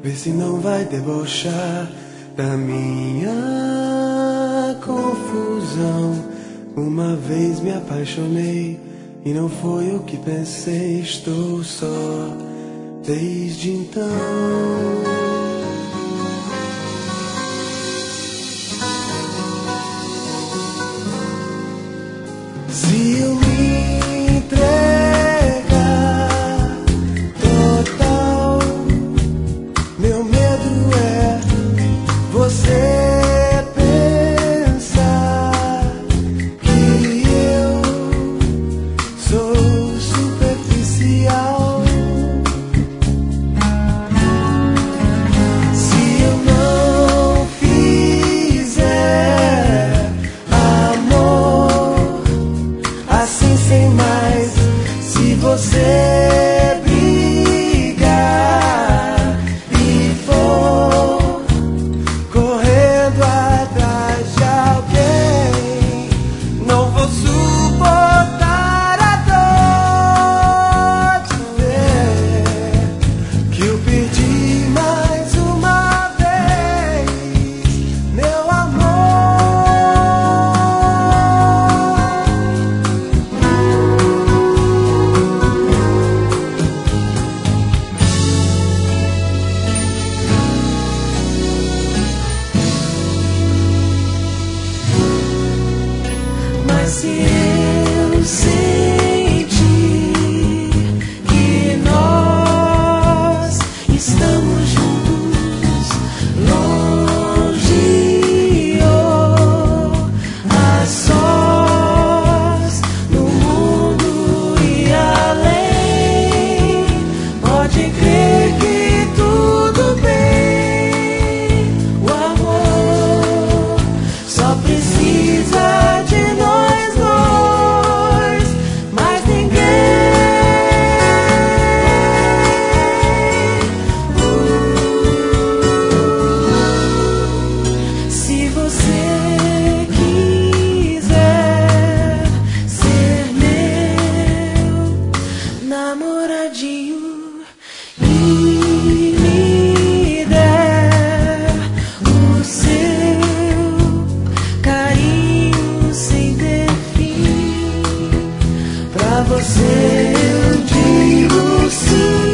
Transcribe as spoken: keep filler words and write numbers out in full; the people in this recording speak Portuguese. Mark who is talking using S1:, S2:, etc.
S1: Vê se não vai debochar da minha confusão. Uma vez me apaixonei e não foi o que pensei. Estou só desde então. Se eu me entregar total, meu medo é você pensar que eu sou superficial. Se eu não fizer amor assim sem mais, se você brigar e for correndo atrás de alguém, não vou suportar a dor de ver que eu perdi mais uma vez, meu amor. Mas se eu sentir que nós estamos juntos, longe ou a sós, no mundo e além, pode crer que tudo bem. O amor só precisa de nós dois, mais ninguém. Se você quiser ser meu namoradinho e me der o seu carinho sem ter fim, pra você eu digo sim.